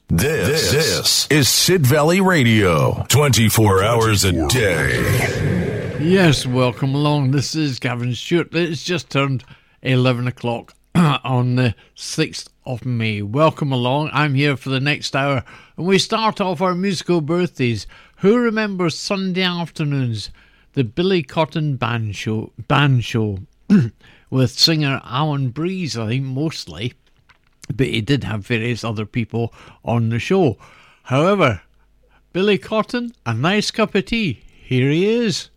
This is Sid Valley Radio, 24 hours a day. Yes, welcome along. This is Gavin Stewart. It's just turned 11 o'clock on the 6th of May. Welcome along. I'm here for the next hour, and we start off our musical birthdays. Who remembers Sunday afternoons? The Billy Cotton Band Show with singer Alan Breeze, I think, mostly. But he did have various other people on the show. However, Billy Cotton, a nice cup of tea. Here he is.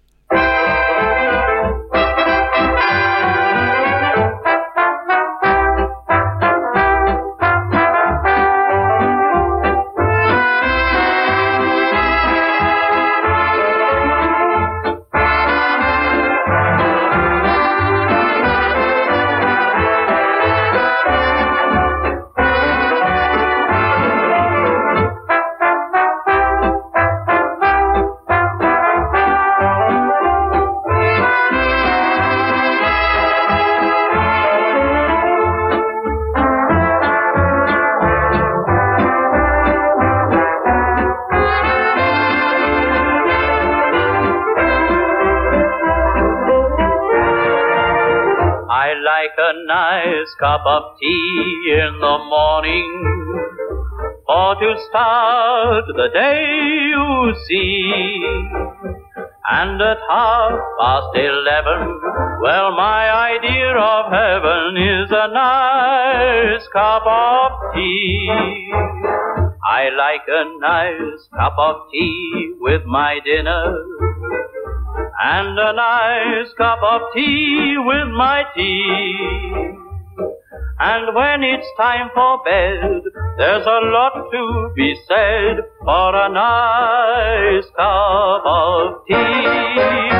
Cup of tea in the morning, or to start the day, you see. And at 11:30, well, my idea of heaven is a nice cup of tea. I like a nice cup of tea with my dinner, and a nice cup of tea with my tea. And when it's time for bed, there's a lot to be said for a nice cup of tea.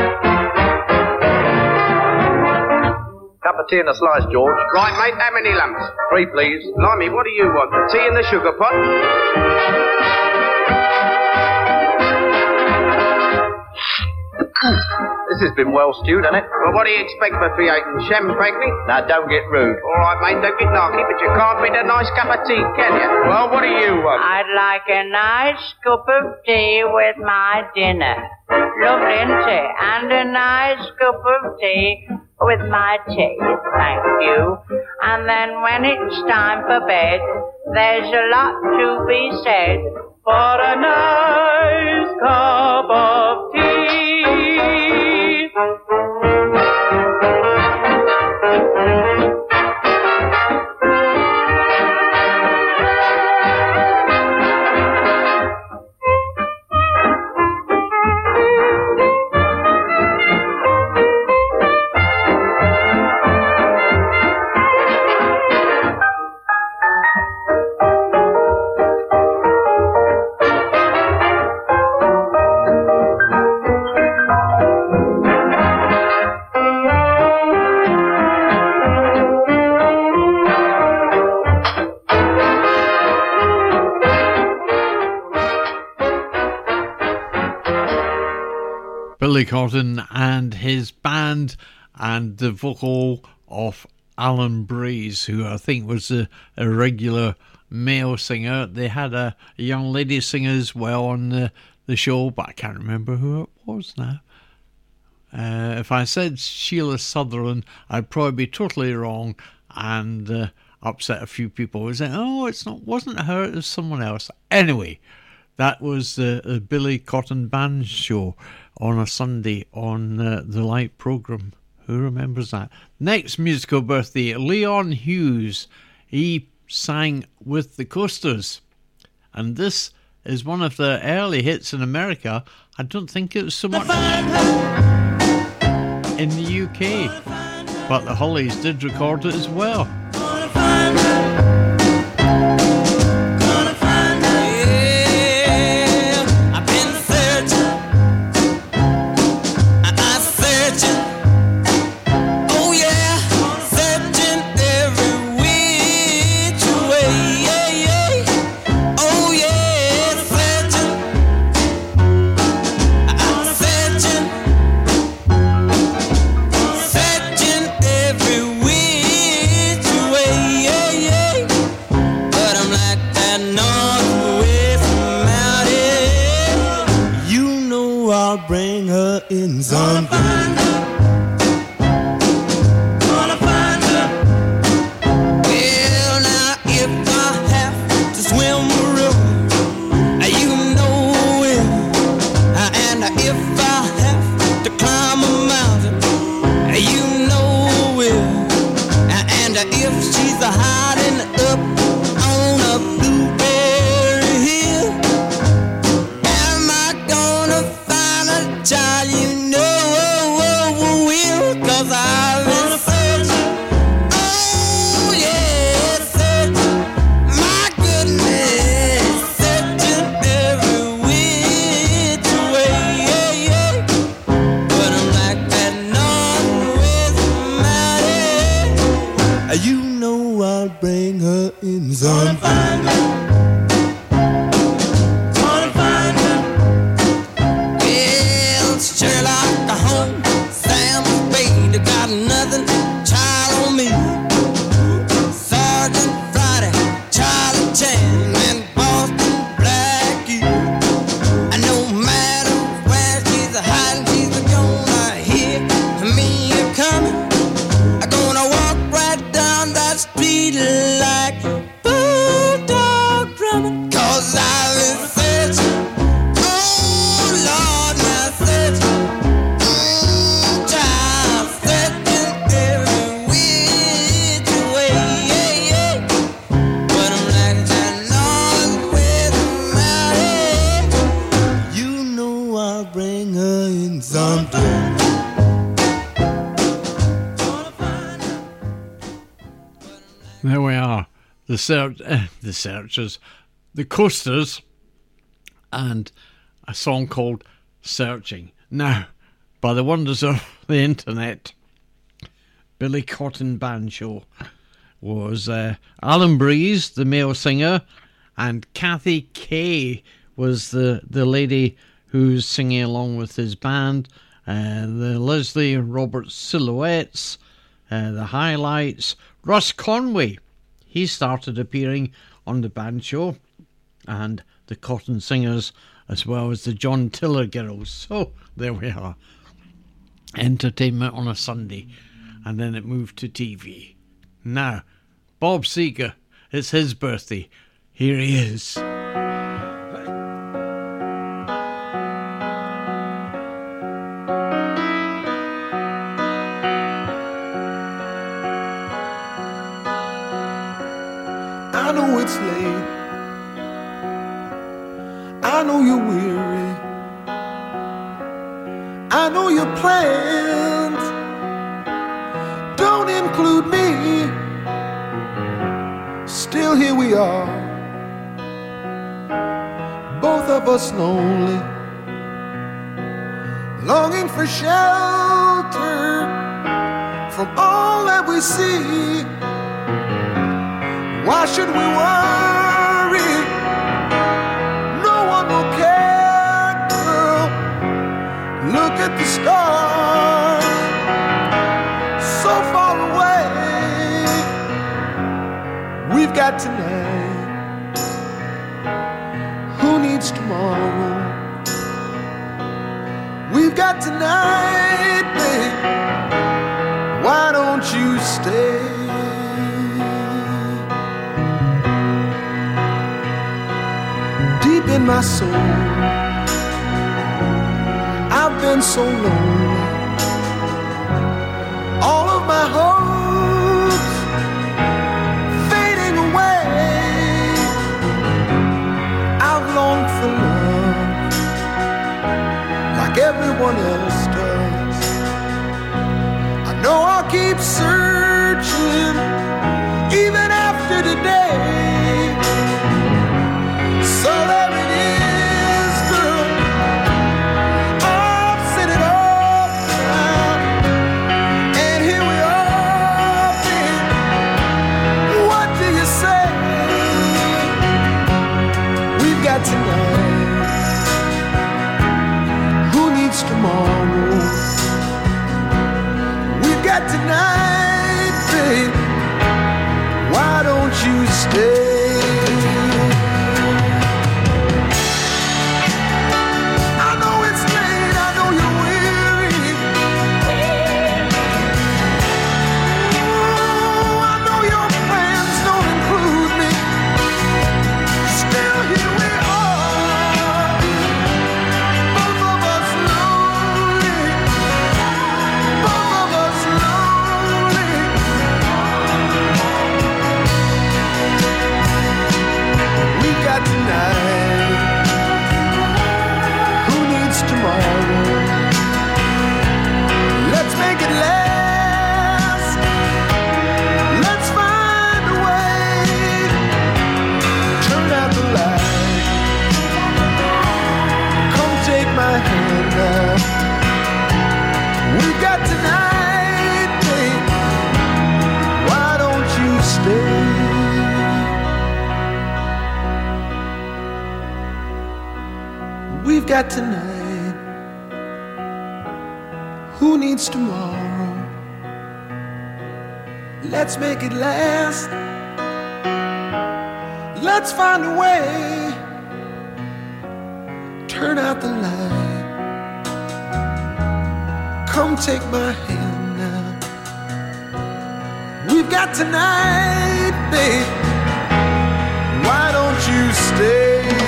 Cup of tea and a slice, George. Right, mate, how many lumps? 3, please. Blimey, what do you want? The tea in the sugar pot? This has been well stewed, hasn't it? Well, what do you expect for creating champagne? Now, don't get rude. All right, mate, don't get narky, but you can't beat a nice cup of tea, can you? Well, what do you want? I'd like a nice cup of tea with my dinner. Lovely, isn't it? And a nice cup of tea with my tea, thank you. And then when it's time for bed, there's a lot to be said for a nice cup of tea. Billy Cotton and his band, and the vocal of Alan Breeze, who I think was a regular male singer. They had a young lady singer as well on the show, but I can't remember who it was now. If I said Sheila Sutherland, I'd probably be totally wrong and upset a few people who say, "Oh, wasn't her, it was someone else." Anyway, that was the Billy Cotton Band show on a Sunday on the Light programme. Who remembers that? Next musical birthday, Leon Hughes. He sang with the Coasters, and this is one of the early hits in America. I don't think it was so much in the UK, but the Hollies did record it as well. Every which her in Zambia. There we are, the Searchers, the Coasters, and a song called Searching. Now, by the wonders of the internet, Billy Cotton Band Show was Alan Breeze, the male singer, and Kathy Kay was the lady who's singing along with his band, the Leslie Roberts Silhouettes, the Highlights. Russ Conway, he started appearing on the band show, and the Cotton Singers, as well as the John Tiller Girls. So there we are, entertainment on a Sunday, and then it moved to TV. Now, Bob Seger, it's his birthday. Here he is. I know it's late, I know you're weary, I know your plans don't include me. Still here we are, both of us lonely, longing for shelter from all that we see. Why should we worry? No one will care, girl. Look at the stars, so far away. We've got tonight, who needs tomorrow? We've got tonight, babe. Why don't you stay? In my soul, I've been so lonely. All of my hopes fading away. I've longed for love like everyone else does. I know I'll keep searching even after today. So there it is, girl. I've said it all down, and here we are, babe. What do you say? We've got tonight, who needs tomorrow? We've got tonight, babe. Why don't you stay? I know it's late, I know you're weary. We've got tonight. Who needs tomorrow? Let's make it last. Let's find a way. Turn out the light. Come take my hand now. We've got tonight, babe. Why don't you stay?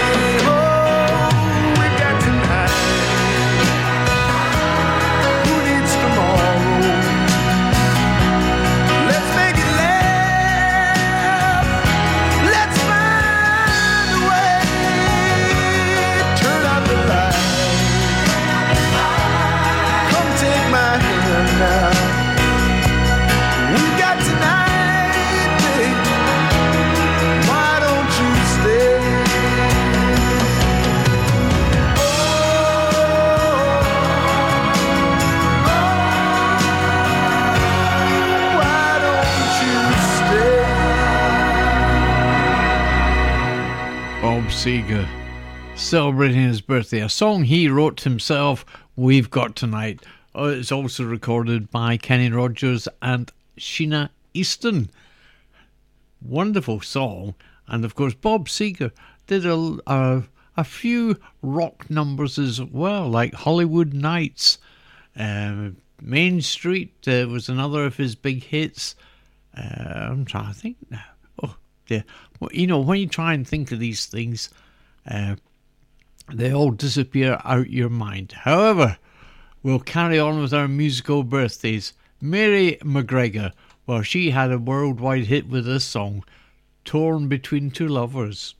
Seeger celebrating his birthday, a song he wrote himself, We've Got Tonight. It's also recorded by Kenny Rogers and Sheena Easton. Wonderful song. And of course Bob Seger did a few rock numbers as well, like Hollywood Nights. Main Street was another of his big hits. I'm trying to think now. Yeah, well, you know, when you try and think of these things, they all disappear out your mind. However, we'll carry on with our musical birthdays. Mary McGregor, well, she had a worldwide hit with this song, Torn Between Two Lovers.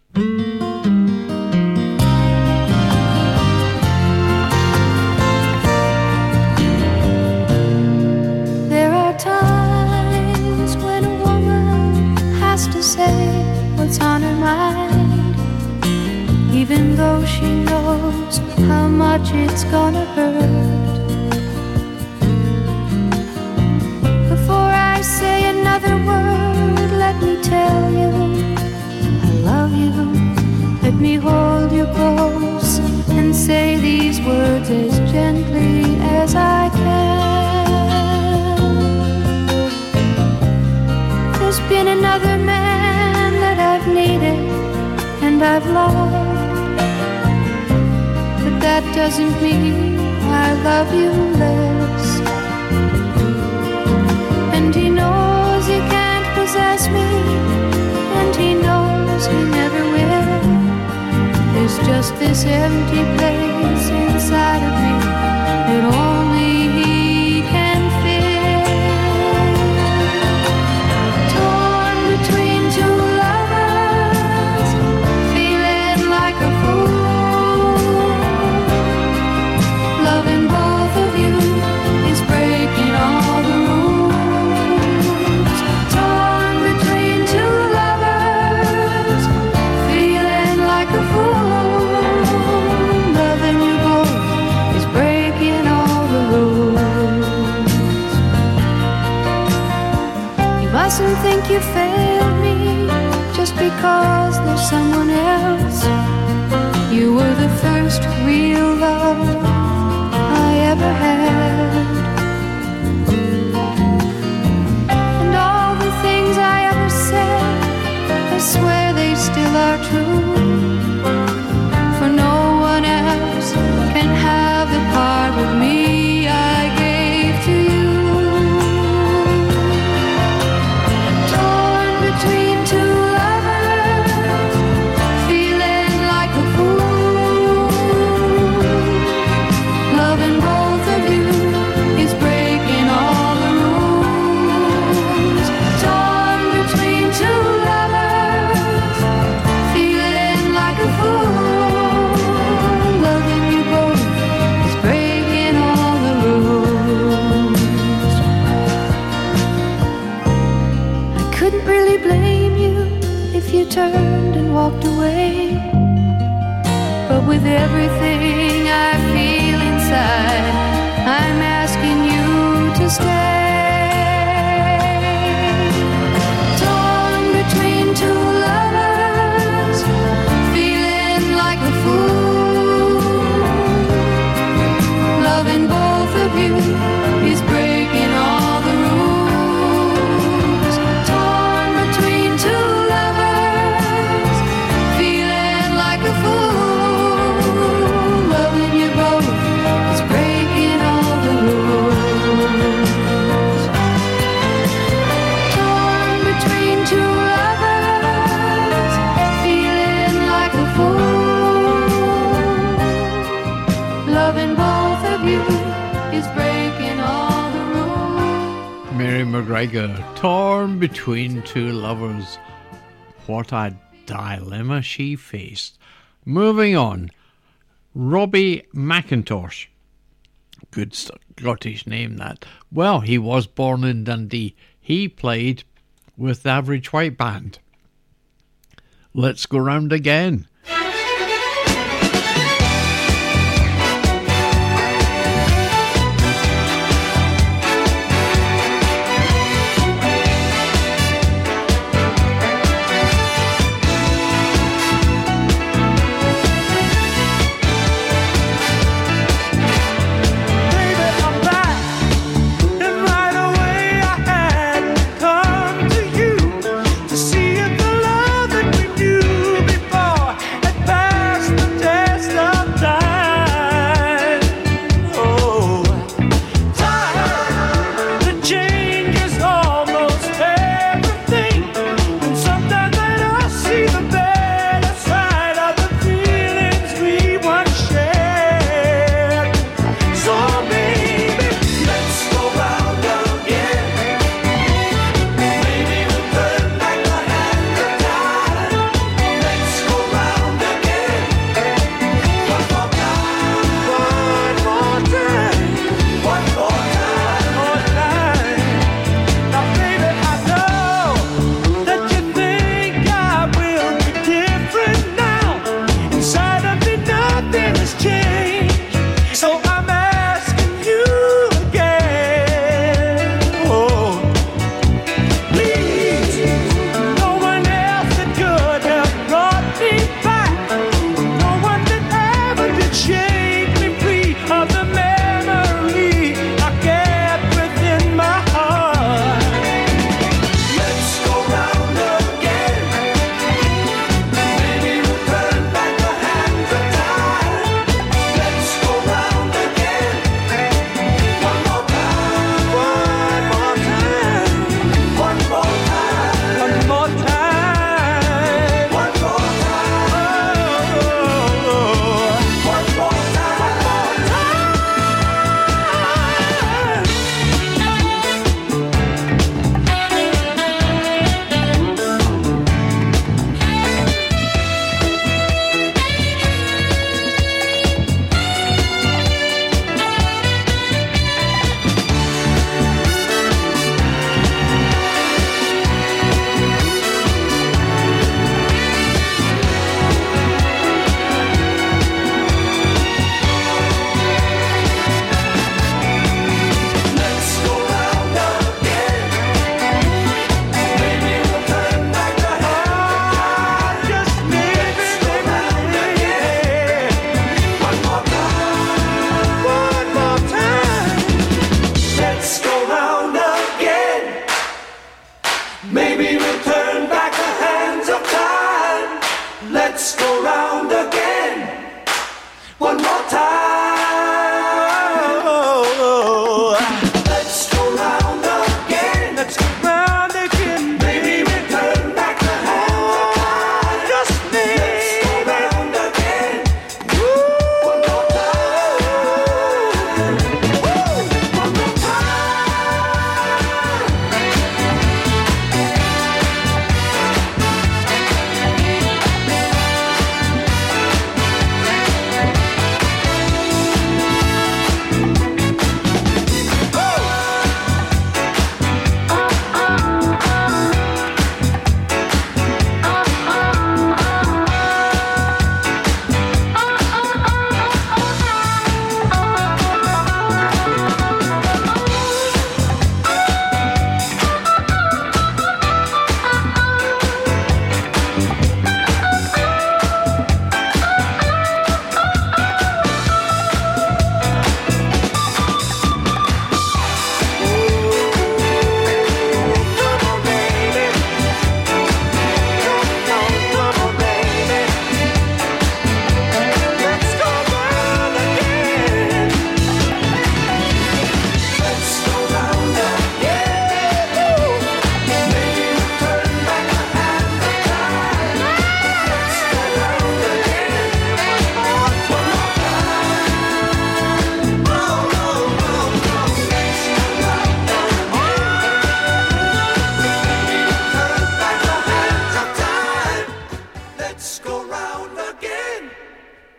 There are times when a woman has to say what's on her mind, even though she knows how much it's gonna hurt. Before I say another word, let me tell you I love you. Let me hold you close and say these words as gently as I can. There's been another man that I've needed and I've loved, but that doesn't mean I love you less. And he knows he can't possess me, and he knows he never will. There's just this empty place inside of me that only he can fill. Torn between two lovers, feeling like a fool. Loving both of you is breaking all the rules. Torn between two lovers, feeling like a fool. Loving you both is breaking all the rules. You mustn't think you failed me just because there's someone else. You were the first real love I ever had. And all the things I ever said, I swear they still are true. For no one else can have the part of me I gave to you. Torn between two lovers, feeling like a fool. Loving both of you is breaking all the rules. Torn between two lovers, feeling like a fool. Loving you both is breaking all the rules. I couldn't really blame you if you turned and walked away, but with everything I feel inside, I'm asking you to stay. Torn between two lovers, feeling like a fool. is breaking all the rules. Mary McGregor, torn between two lovers. What a dilemma she faced. Moving on, Robbie McIntosh. Good Scottish name, that. Well, he was born in Dundee. He played with the Average White Band. Let's go round again. To see if the love that we knew before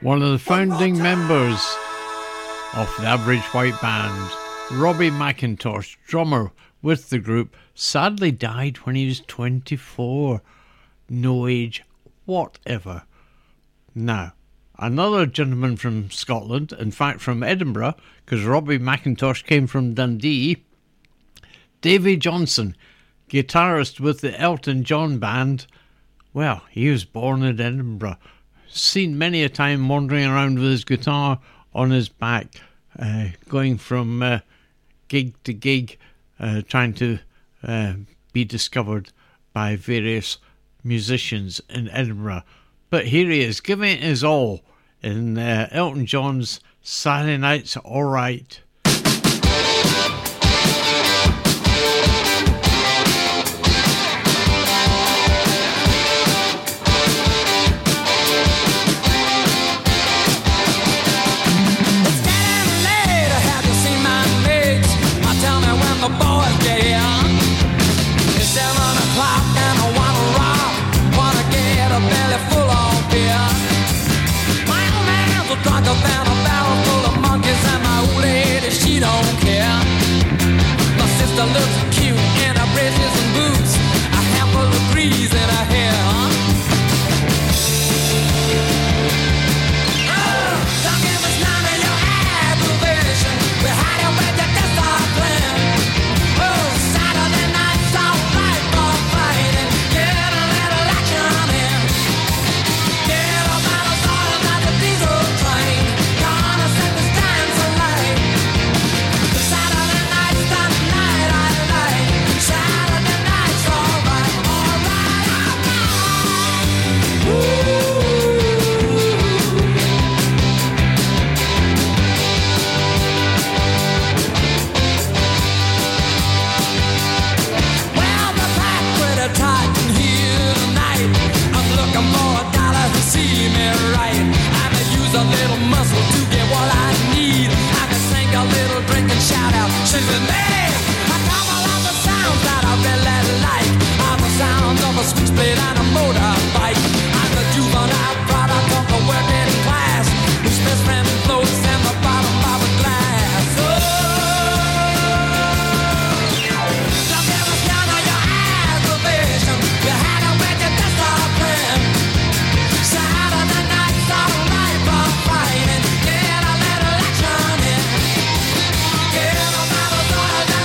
One of the founding members of the Average White Band, Robbie McIntosh, drummer with the group, sadly died when he was 24. No age whatever. Now, another gentleman from Scotland, in fact from Edinburgh, because Robbie McIntosh came from Dundee, Davy Johnson, guitarist with the Elton John Band. Well, he was born in Edinburgh. Seen many a time wandering around with his guitar on his back, going from gig to gig, trying to be discovered by various musicians in Edinburgh. But here he is, giving it his all in Elton John's Saturday Night's Alright. The boys get here. It's 7 o'clock and I wanna rock, wanna get a belly full of beer. My old man's a drunker than a barrel full of monkeys, and my old lady, she don't care. My sister looks cute in her braces and boots, a handful of grease in her hair. Oh, don't give us none of your aggravation. We hide it with your desktop plan. Saturday night's alright for fighting. Get a little action in. Get a battle started like a diesel train. Gonna set this dance alight. Saturday night's the night I like. Saturday night's alright, alright, alright. Ooh. Tight in here tonight. I'm looking for a dollar to see me right. I can use a little muscle to get what I need. I can sing a little drink and shout out, she's with me. A couple of the sounds that I really like are the sounds of a switchblade and a motorbike. I'm the juvenile product of the working class, whose best friend floats in the bottom of a glass. Oh, don't give us none of your aggravation. You had it with your desktop plan. Saturday night's alright for fighting. Get a little action in. Get a battle started.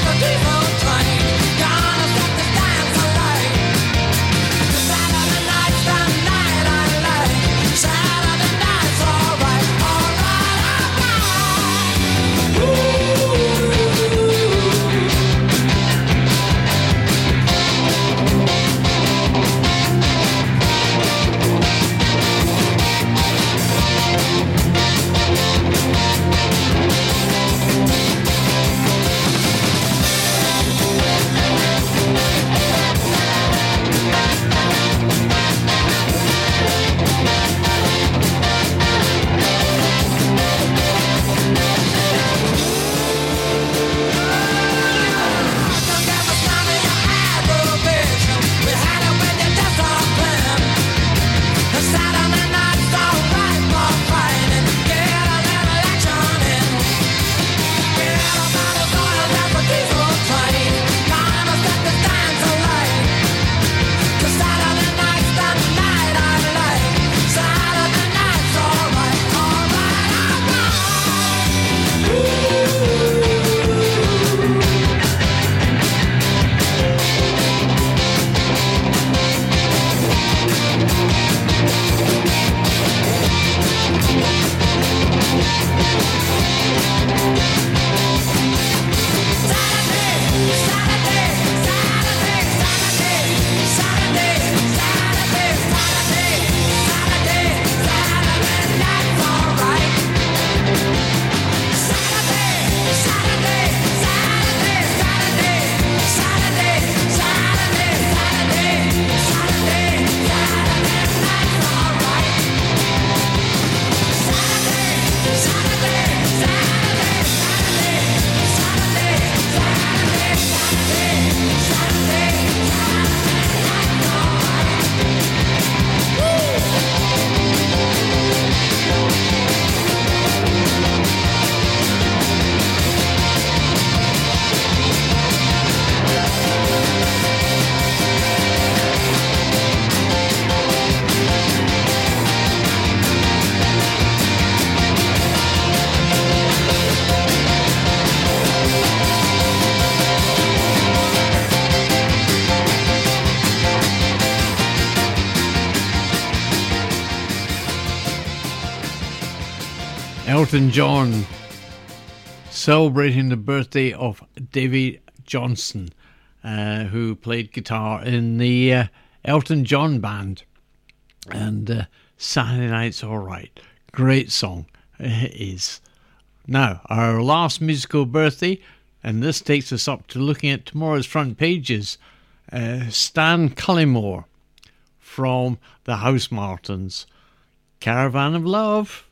Elton John celebrating the birthday of David Johnson, who played guitar in the Elton John band. And Saturday Night's Alright. Great song. It is. Now, our last musical birthday, and this takes us up to looking at tomorrow's front pages. Stan Cullimore from the House Martins. Caravan of Love.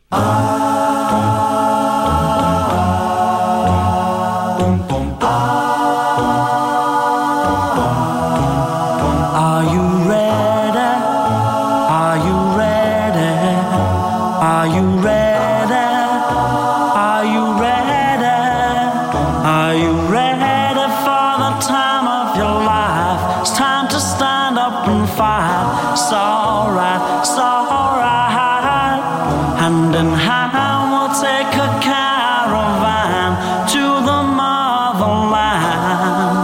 Are you ready? Are you ready? Are you ready? Are you ready? Are you ready for the time of your life? It's time to stand up and fight. It's alright, it's alright. Hand in hand we'll take a caravan to the motherland.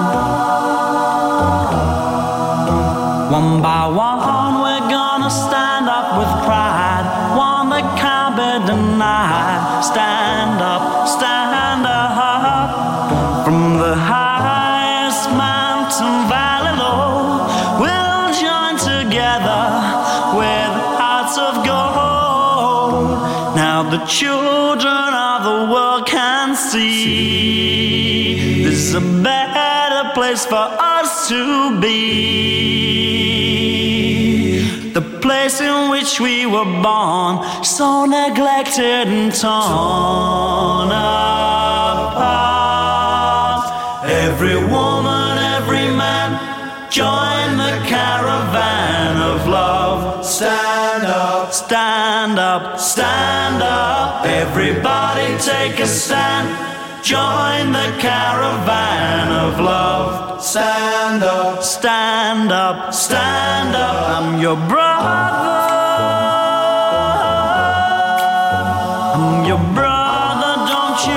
One by one we're gonna stand up with pride, one that can't be denied. Stand up, stand up. From the highest mountain valley low, we'll join together with hearts of gold. Now the children of the world can see this is a better place for us to be. The place in which we were born, so neglected and torn apart. Every woman, every man, join the caravan of love. Stand up, stand up, stand up. Everybody take a stand. Join the caravan of love. Stand up, stand up, stand up. I'm your brother. I'm your brother, don't you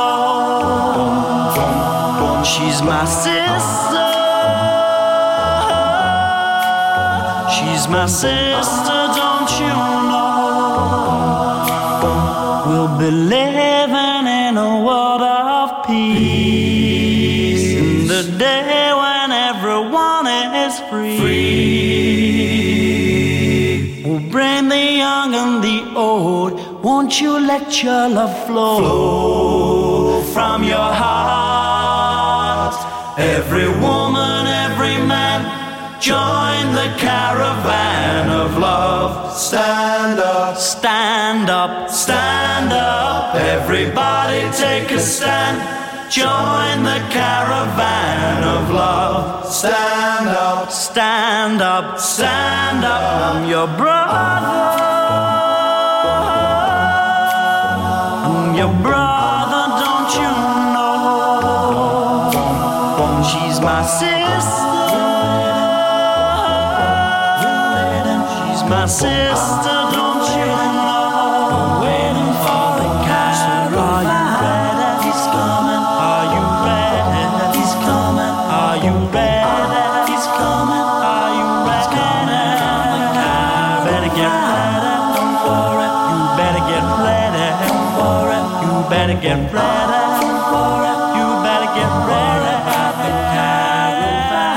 know? She's my sister. She's my sister, don't you know? We'll be living in a world of peace, in the day when everyone is free. We'll bring the young and the old. Won't you let your love flow from your heart? Every woman, every man, join the caravan of love. Stand up, stand up, stand up. Everybody take a stand. Join the caravan of love. Stand up, stand up, stand up. I'm your brother. I'm your brother, don't you know? She's my sister. My sister, don't you know? Waiting for the caravan. Are you ready? He's coming. Are you ready? He's coming. Are you ready? He's coming. Are you ready? Better get ready. Don't worry. You better get ready. Don't worry. You better get ready. Don't worry. You better get ready. The caravan.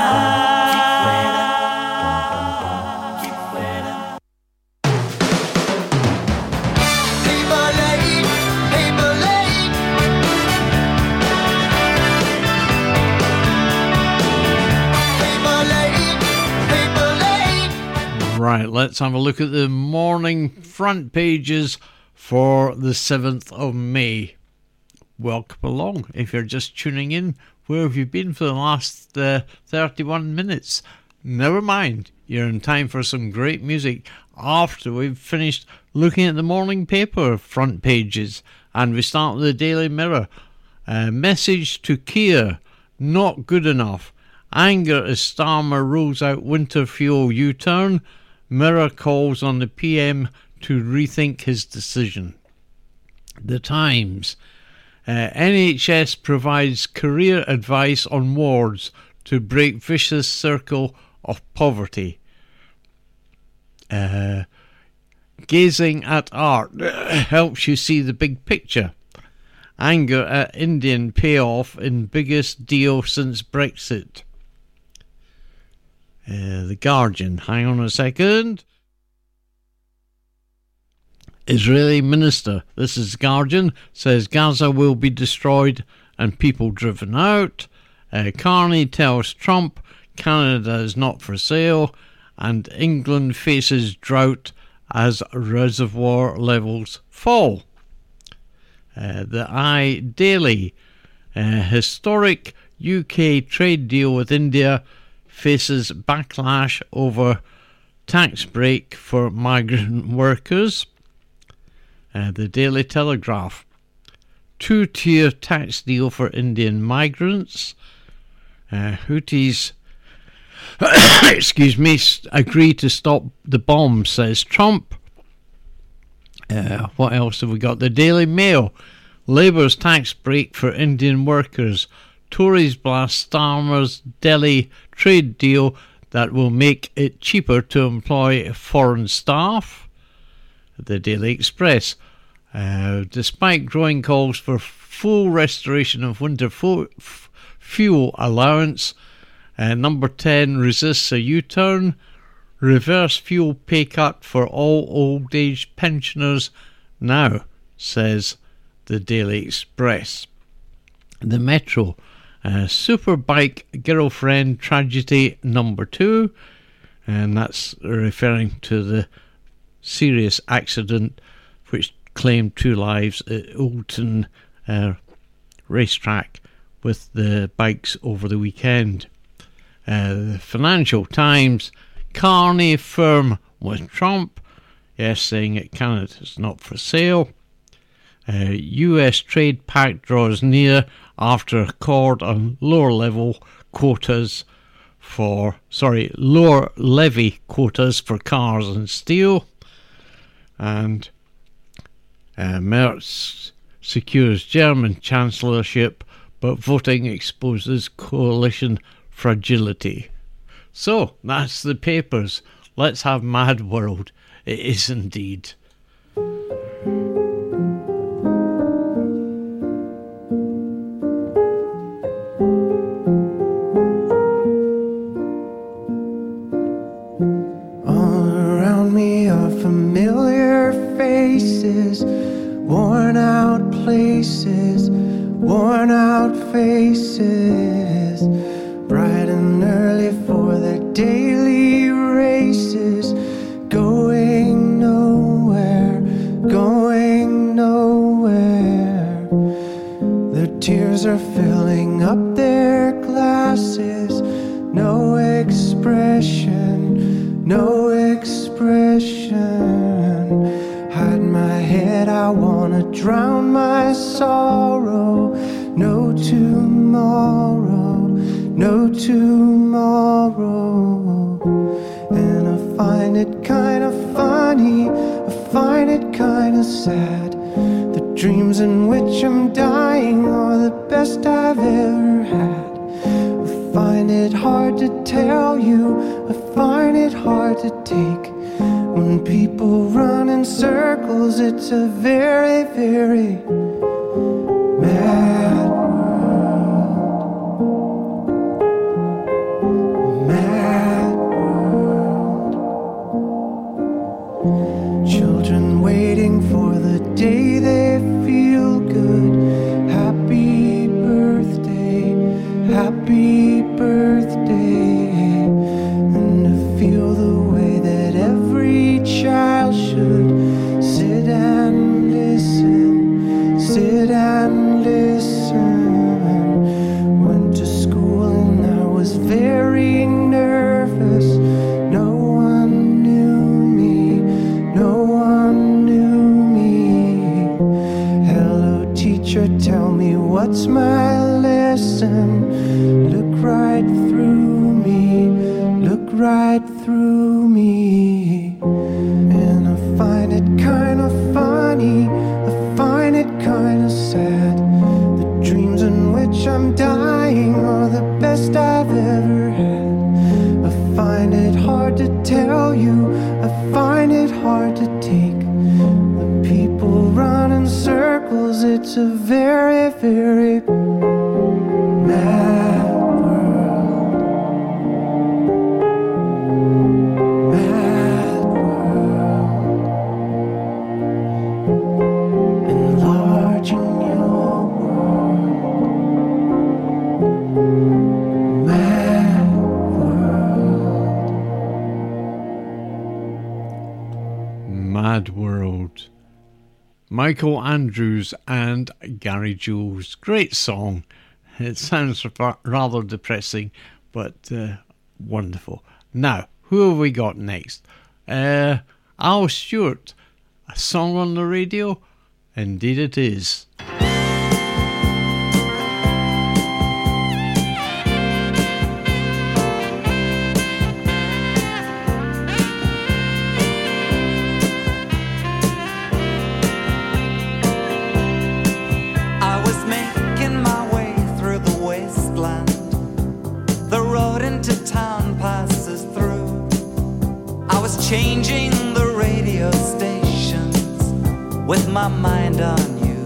Right, let's have a look at the morning front pages for the 7th of May. Welcome along. If you're just tuning in, where have you been for the last 31 minutes? Never mind, you're in time for some great music after we've finished looking at the morning paper front pages. And we start with the Daily Mirror. Message to Kia, not good enough. Anger as Starmer rolls out winter fuel U-turn. Mirror calls on the PM to rethink his decision. The Times. NHS provides career advice on wards to break vicious circle of poverty. Gazing at art helps you see the big picture. Anger at Indian payoff in biggest deal since Brexit. The Guardian, hang on a second. Israeli minister, this is Guardian, says Gaza will be destroyed and people driven out. Carney tells Trump Canada is not for sale, and England faces drought as reservoir levels fall. The iDaily, historic UK trade deal with India faces backlash over tax break for migrant workers. The Daily Telegraph, two-tier tax deal for Indian migrants. Houthis agree to stop the bomb, says Trump. What else have we got? The Daily Mail, Labour's tax break for Indian workers. Tories blast Starmer's Delhi trade deal that will make it cheaper to employ foreign staff. The Daily Express, despite growing calls for full restoration of winter fuel allowance, number 10 resists a U-turn. Reverse fuel pay cut for all old age pensioners now, says the Daily Express. The Metro, Superbike girlfriend tragedy number 2, and that's referring to the serious accident which claimed 2 lives at Oulton racetrack with the bikes over the weekend. The Financial Times, Carney firm with Trump, yes, saying that Canada's not for sale. US trade pact draws near after accord on lower levy quotas for cars and steel. And Merz secures German chancellorship, but voting exposes coalition fragility. So, that's the papers. Let's have Mad World. It is indeed. All around me are familiar faces, worn out places, worn out faces, bright and early for their daily races, going nowhere, going nowhere. Their tears are filling up their glasses, no expression, no expression. Hide my head, I wanna drown my sorrow. No tomorrow, no tomorrow. And I find it kind of funny, I find it kind of sad. The dreams in which I'm dying are the best I've ever had. I find it hard to tell you, I find it hard to take. When people run in circles, it's a very, very mad world. Mad world. Children waiting for the day they feel good. Happy birthday, happy birthday. And to feel the way that every child should sit and listen, sit and listen. Went to school and I was very nervous. No one knew me, no one knew me. Hello teacher, tell me what's my lesson. Look right through me, look right through me. And I find it kind of funny, I find it kind of sad. The dreams in which I'm dying are the best I've ever had. I find it hard to tell you, I find it hard to take. apples. It's a very, very mad world. Mad world. Enlarging your world. Mad world. Mad World. Michael Andrews and Gary Jules. Great song. It sounds rather depressing, but wonderful. Now, who have we got next? Al Stewart. A song on the radio? Indeed it is. Changing the radio stations with my mind on you.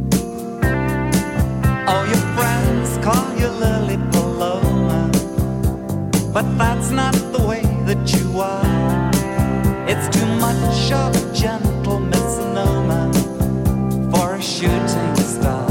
All your friends call you Lily Paloma, but that's not the way that you are. It's too much of a gentle misnomer for a shooting star.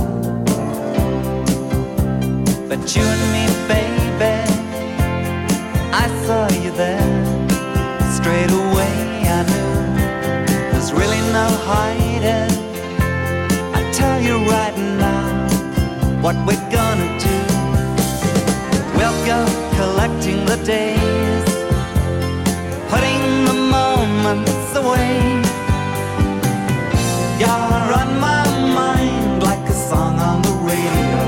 But you and me, baby, I saw you there. Straight away I knew there's really no hiding. I tell you right now what we're gonna do. We'll go collecting the days, putting the moments away. You're on my mind like a song on the radio.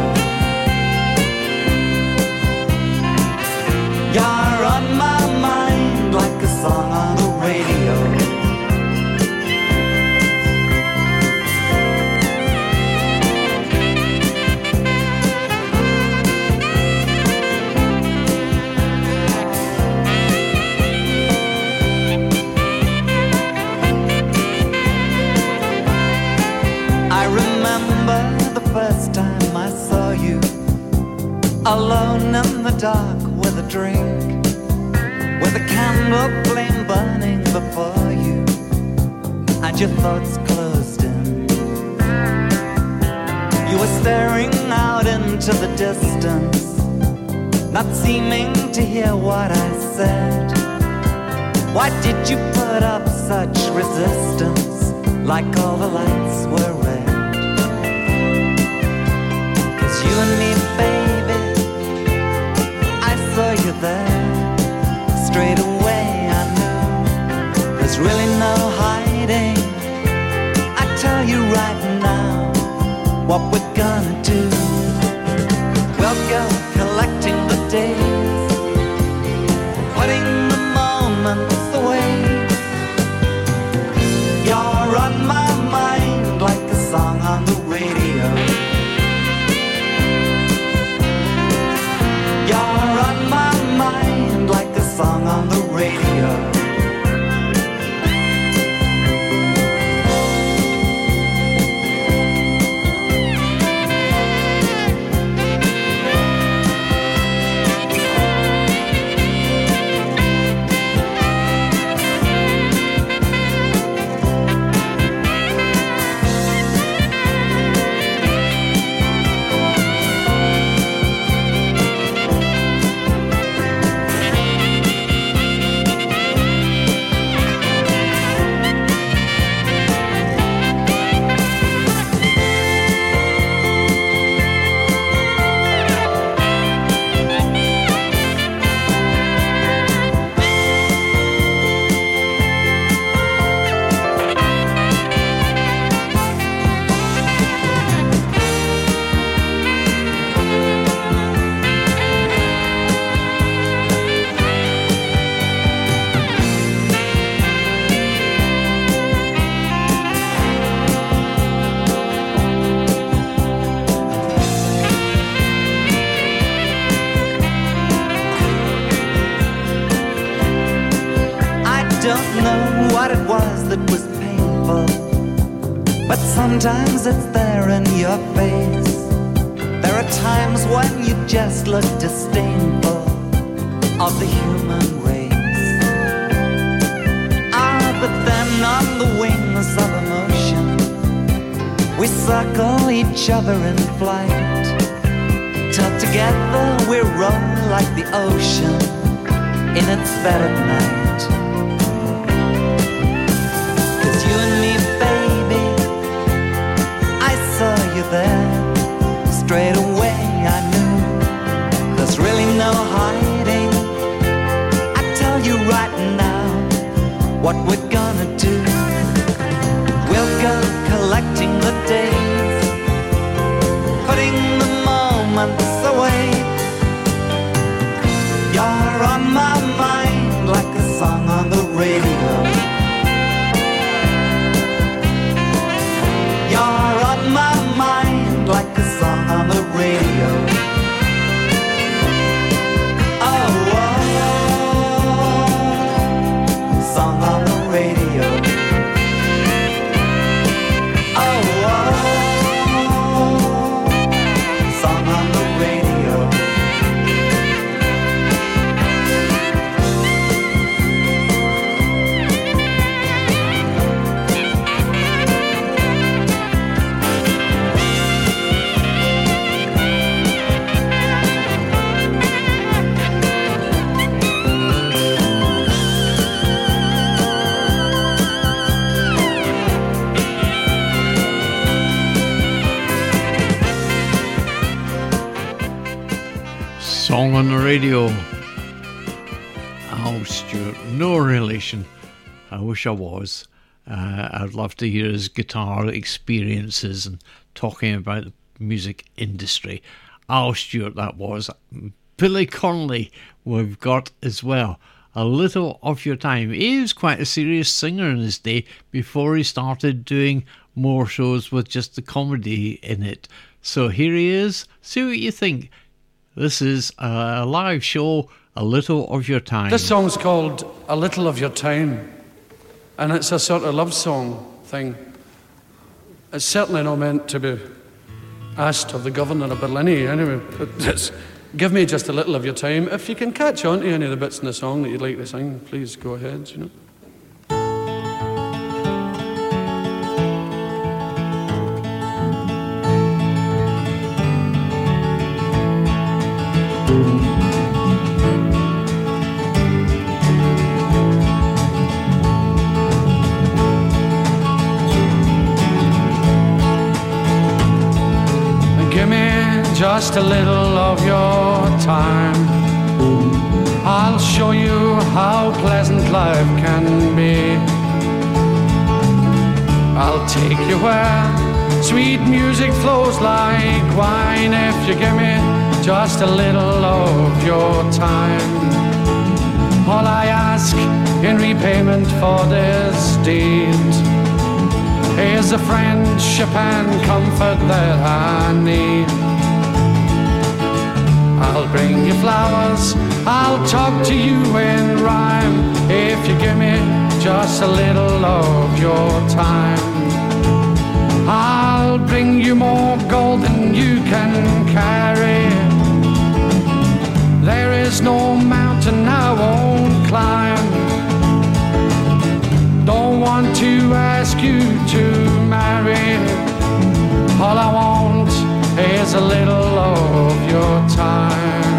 You're on my mind like a song on the radio. I remember the first time I saw you, alone in the dark with a drink, with a candle flame burning before you, and your thoughts closed in. You were staring out into the distance, not seeming to hear what I said. Why did you put up such resistance, like all the lights were red? 'Cause you and me, baby, I saw you there. Straight away I knew there's really no hiding. I tell you right now what we're gonna do. We'll go collecting the days, putting the moments away. You're on my mind like a song on the radio. You're on my mind like a song on the radio. don't know what it was that was painful, but sometimes it's there in your face. There are times when you just look disdainful of the human race. Ah, but then on the wings of emotion, we circle each other in flight, till together we roll like the ocean in its bed at night. 'Cause you and me, baby, I saw you there. Straight away I knew there's really no hiding. I tell you right now what we're gonna do. We'll go collecting the days, putting the moments away. You're on my mind like a song on the radio. You're on my mind like a song on the radio. Oh, song on the radio. Oh, song on the radio. Song on the radio. Al Stewart, no relation. I wish I was. I'd love to hear his guitar experiences and talking about the music industry. Al Stewart, that was. Billy Connolly, we've got as well. A Little of Your Time. He was quite a serious singer in his day before he started doing more shows with just the comedy in it. So here he is. See what you think. This is a live show, A Little of Your Time. This song's called A Little of Your Time, and it's a sort of love song thing. It's certainly not meant to be asked of the governor of Berlin anyway, but it's, give me just a little of your time. If you can catch on to any of the bits in the song that you'd like to sing, please go ahead, you know. Just a little of your time. I'll show you how pleasant life can be. I'll take you where sweet music flows like wine. If you give me just a little of your time. All I ask in repayment for this deed is the friendship and comfort that I need. I'll bring you flowers, I'll talk to you in rhyme. If you give me just a little of your time, I'll bring you more gold than you can carry. There is no mountain I won't climb. Don't want to ask you to marry. All I want is a little of your time.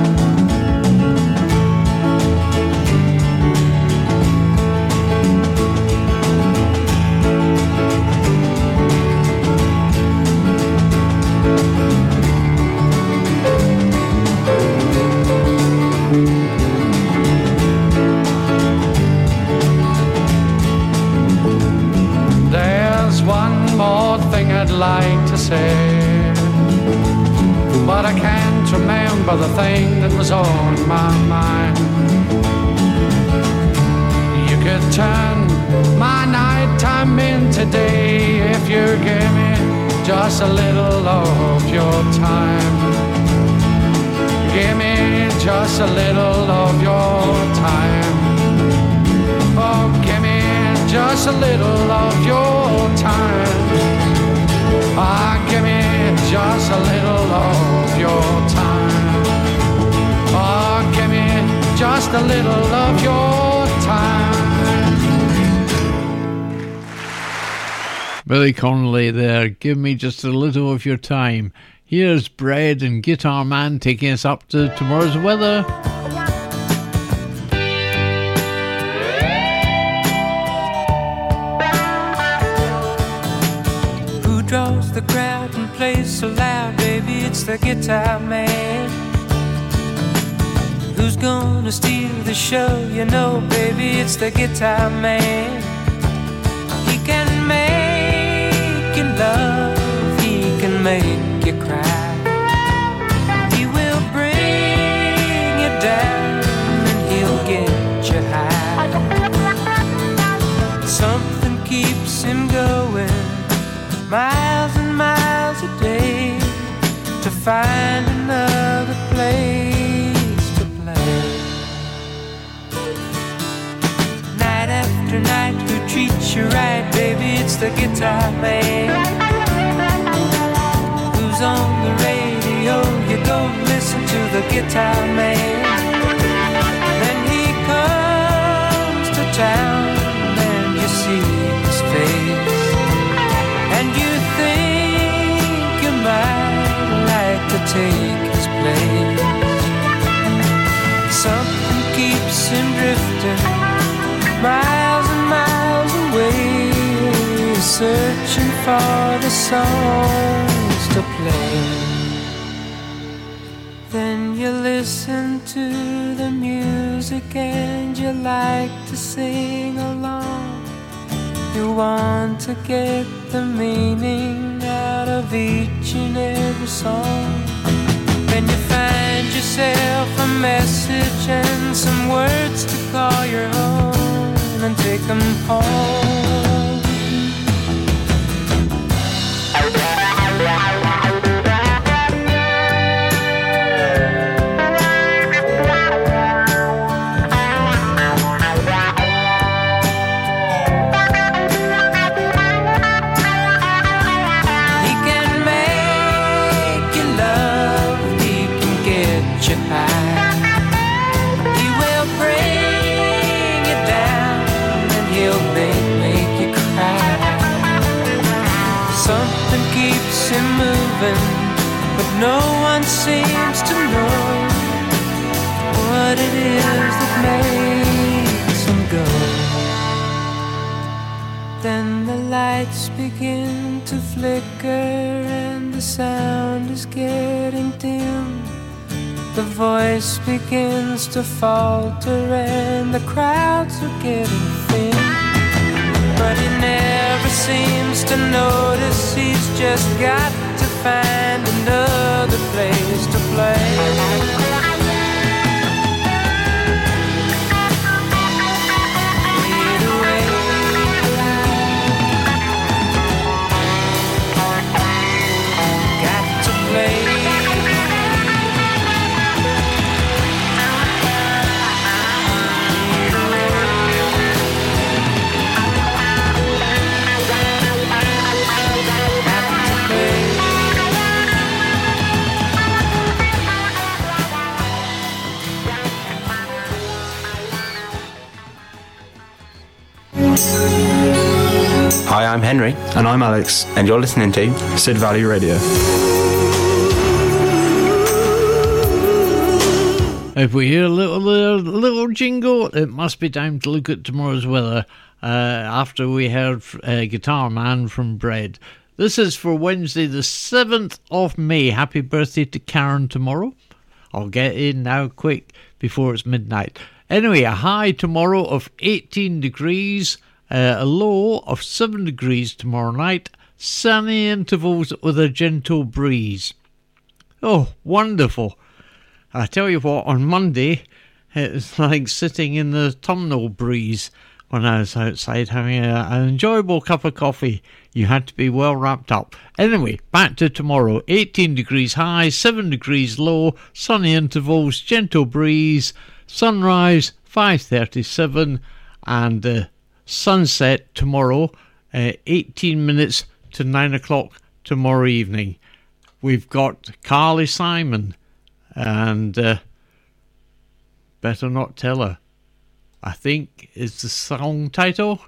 There's one more thing I'd like to say, but I can't remember the thing that was on my mind. You could turn my nighttime into day if you give me just a little of your time. Give me just a little of your time. Oh, give me just a little of your time. just a little of your time. Oh, give me just a little of your time. Billy Connolly there, give me just a little of your time. Here's Bread and Guitar Man taking us up to tomorrow's weather. Who draws the crowd and plays so loud, baby? It's the guitar man. Who's gonna steal the show? You know, baby, it's the guitar man. He can make you love, he can make you cry. He will bring you down and he'll get you high. Something keeps him going miles and miles a day to find another place to play. Night after night, who treats you right, baby? It's the guitar man. Who's on the radio? You go listen to the guitar man. Then he comes to town and you see his face, and you think you might like to take his place. Something keeps him drifting miles and miles away, searching for the songs to play. Then you listen to the music and you like to sing along. You want to get the meaning out of each and every song. Then you find yourself a message and some words to call your own and take them home. But no one seems to know what it is that makes him go. Then the lights begin to flicker and the sound is getting dim. The voice begins to falter and the crowds are getting thin. But he never seems to notice, he's just got to find another place to play. Hi, I'm Henry. And I'm Alex. And you're listening to Sid Valley Radio. If we hear a little jingle, it must be time to look at tomorrow's weather after we heard Guitar Man from Bread. This is for Wednesday the 7th of May. Happy birthday to Karen tomorrow. I'll get in now quick before it's midnight. Anyway, a high tomorrow of 18 degrees, a low of 7 degrees tomorrow night, sunny intervals with a gentle breeze. Oh, wonderful. I tell you what, on Monday, it was like sitting in the autumnal breeze when I was outside having an enjoyable cup of coffee. You had to be well wrapped up. Anyway, back to tomorrow. 18 degrees high, 7 degrees low, sunny intervals, gentle breeze, sunrise 5:37, and sunset tomorrow 18 minutes to 9 o'clock tomorrow evening. we've got Carly Simon and Better Not Tell Her, I think is the song title.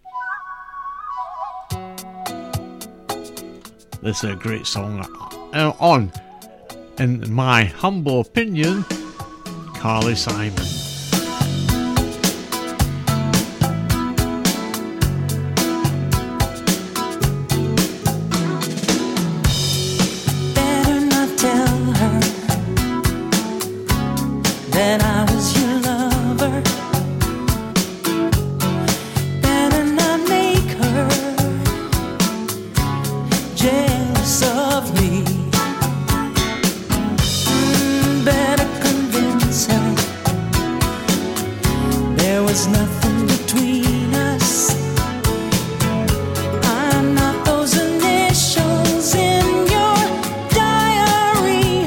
This is a great song on, in my humble opinion, Carly Simon. Better not tell her that I was your lover. Better not make her jealous of me. Better convince her there was nothing between us. I'm not those initials in your diary.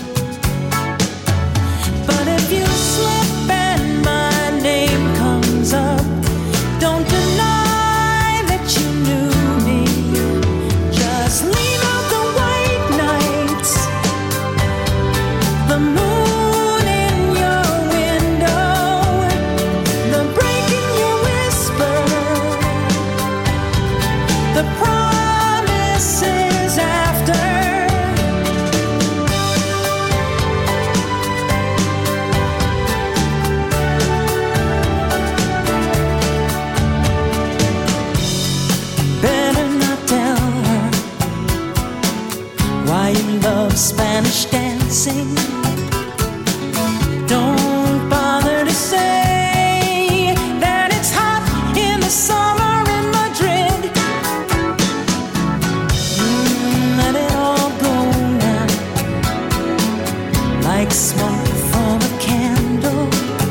But if you slip and my name comes up, don't deny that you knew me. Just leave out the white nights, the moon in your window, the break in your whisper, the promises after. Better not tell her why you love Spanish dancing. Don't bother to say that it's hot in the summer in Madrid. Let it all go now, like smoke from a candle,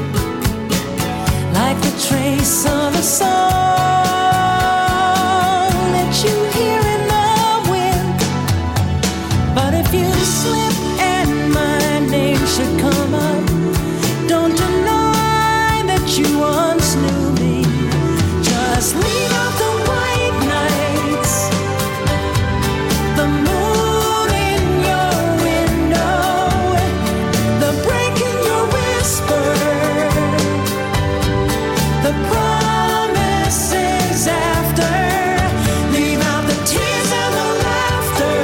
like the trace of a song that you hear in the wind. But if you slip and my name should come up, don't deny that you once knew me. Just leave out the white nights, the moon in your window, the break in your whisper, the promises after. Leave out the tears and the laughter.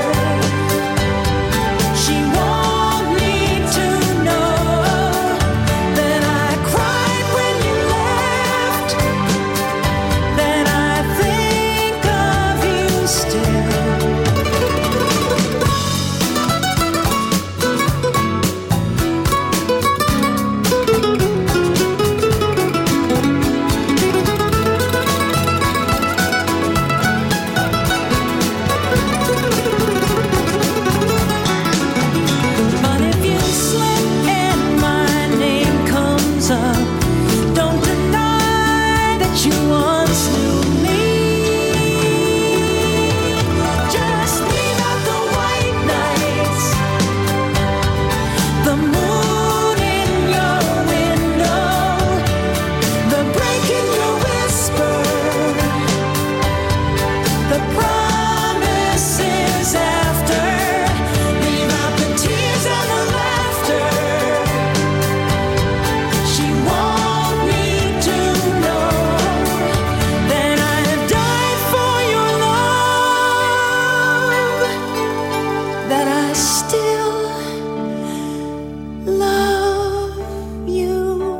She won't need to know that I cried when you left, that I think of you still. But if you slip and my name comes up, don't deny that you once knew me. Just leave out the white nights, the moon in your window, the break in your whisper, the promises after. Leave out the tears and the laughter. She won't need to know that I have died for your love, that I still love you.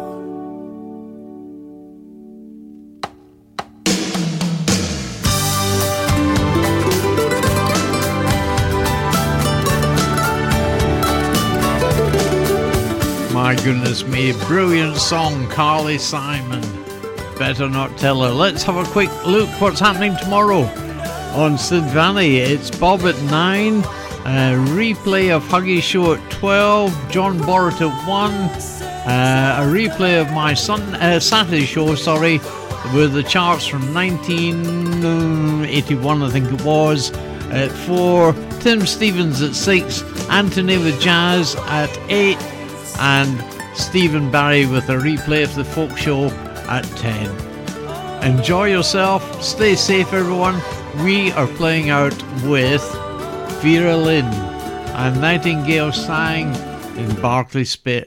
My goodness me, brilliant song, Carly Simon. Better Not Tell Her. Let's have a quick look what's happening tomorrow on Sid Valley. It's Bob at 9, replay of Huggy's show at 12, John Borrett at 1, a replay of my Saturday show, with the charts from 1981, I think it was, at 4, Tim Stevens at 6, Anthony with Jazz at 8, and Stephen Barry with a replay of the folk show at 10. Enjoy yourself, stay safe everyone. We are playing out with Vera Lynn, and Nightingale sang in Barclay Square.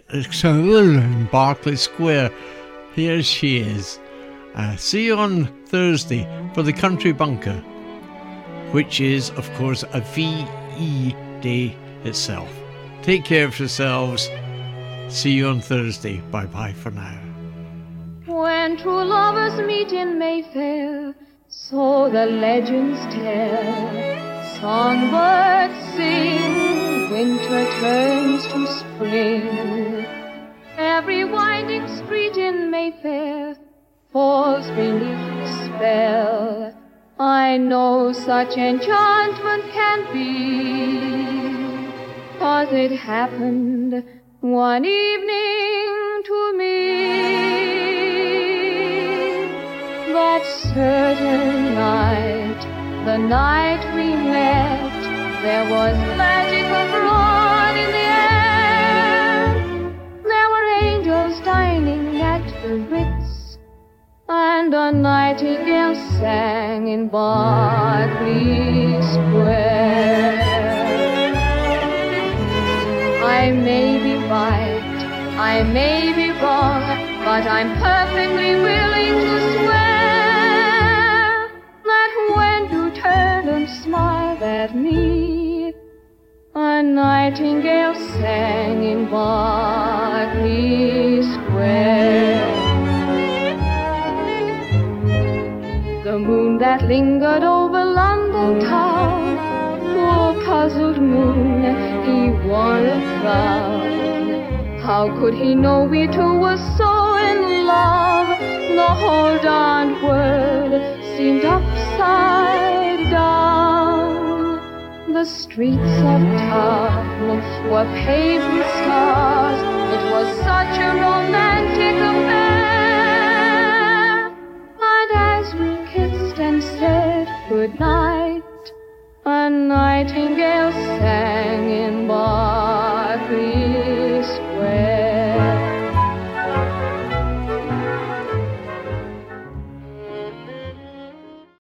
Here she is. See you on Thursday for the Country Bunker, which is, of course, a VE day itself. Take care of yourselves. See you on Thursday. Bye-bye for now. When true lovers meet in Mayfair, so the legends tell, songbirds sing, winter turns to spring. Every winding street in Mayfair falls beneath the spell. I know such enchantment can be, 'cause it happened one evening to me. That certain night, the night we met, there was magic abroad in the air. There were angels dining at the Ritz, and a nightingale sang in Berkeley Square. I may be right, I may be wrong, but I'm perfectly willing to swear that when you turned and smiled at me, a nightingale sang in Berkeley Square. The moon that lingered over London town, poor puzzled moon, he wore a frown. How could he know we two were so in love? The whole darned world seemed upside down. The streets of town were paved with stars. It